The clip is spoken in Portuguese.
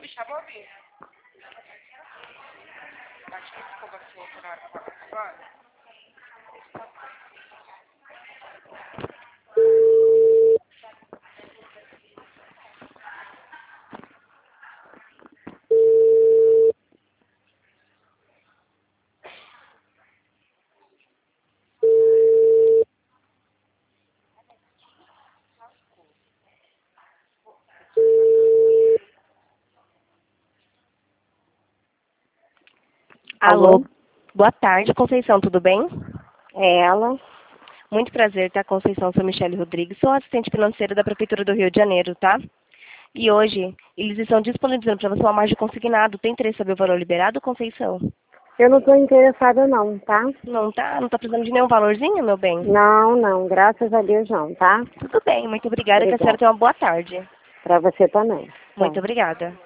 me chamou, Bia? Acho que ficou assim, horário para participar. Alô, boa tarde, Conceição, tudo bem? É ela. Muito prazer, tá? Conceição, sou Michele Rodrigues, sou assistente financeira da Prefeitura do Rio de Janeiro, tá? E hoje, eles estão disponibilizando para você uma margem consignado. Tem interesse em saber o valor liberado, Conceição? Eu não estou interessada não, tá? Não tá? Não tá precisando de nenhum valorzinho, meu bem? Não, graças a Deus não, tá? Tudo bem, muito obrigada, que a senhora Obrigada. tenha uma boa tarde. Para você também. Muito Tchau. obrigada.